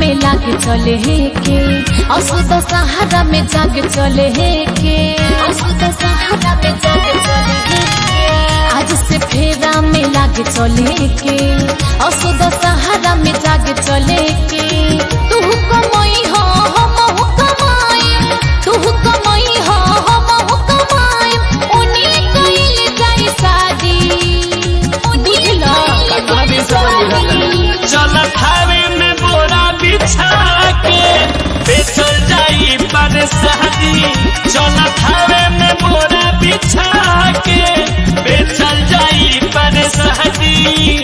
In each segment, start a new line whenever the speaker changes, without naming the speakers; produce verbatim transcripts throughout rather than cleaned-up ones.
में लागे चले हे के असुद सहारा में जागे चले हे के असुद सहारा में जागे चले हे के आज से फेरा में लागे चले के असुद सहारा में जागे चले के तू कमाई हो हम कमाई तू कमाई हो हम कमाई ओनी कइल जाई शादी बुझला
चल थावे में बोरा बिछा के बेचल जाई पर शादी चल थावे में बोरा बिछा के बेचल जाई पर शादी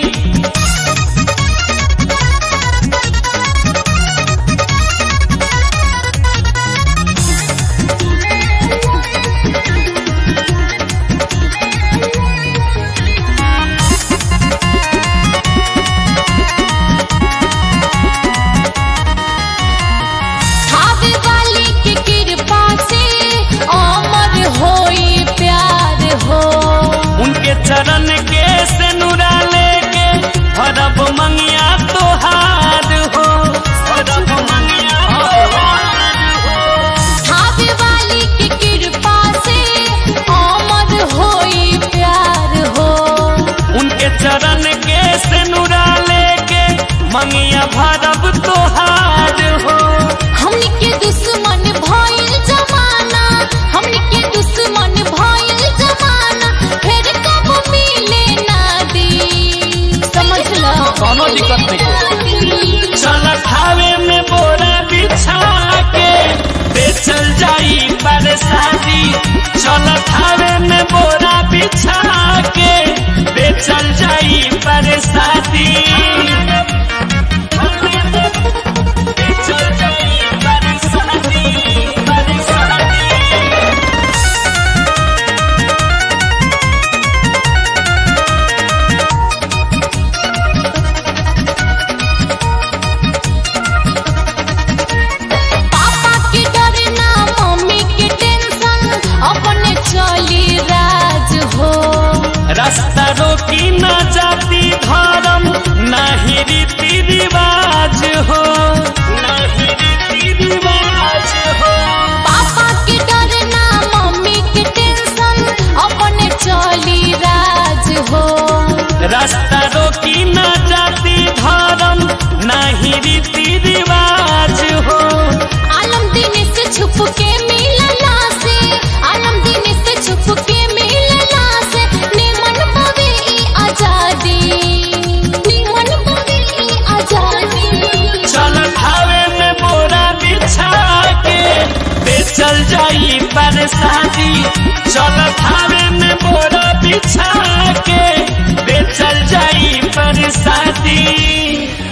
चरण के सनुरा लेके भरब मंगिया तोहार हो भरब मंगिया
थावे वाली की कृपा से अमर होई प्यार हो
उनके चरण के सनुरा लेके मंगिया भरब तोहार हो
हमनी के दुश्मन भइल जमाना हमनी के दुश्मन भइल जमाना फिर
कोनो दिक्कत नहीं चल थावे में बोरा बिछा के बेचल जाई पर शादी चल थावे में बोरा बिछा के बेचल जाई पर शादी बेचल जाई पर शादी पर शादी रास्ता रोकी न जाति धर्म नाही रीति रिवाज हो नाही रीति रिवाज हो
पापा के डर ना मम्मी के टेंशन अपने चली राज हो
रास्ता रोकी न जाति धर्म नाही रीति रिवाज हो
आलम दिन से छुप के मिलला से आलम दिन से छुप के मिलला से निमन पवे आजादी निमन पवे आजादी
चल थावे में बोरा बिछा के बेचल जाई पर शादी चल थावे में बोरा बिछा के बेचल जाई पर शादी।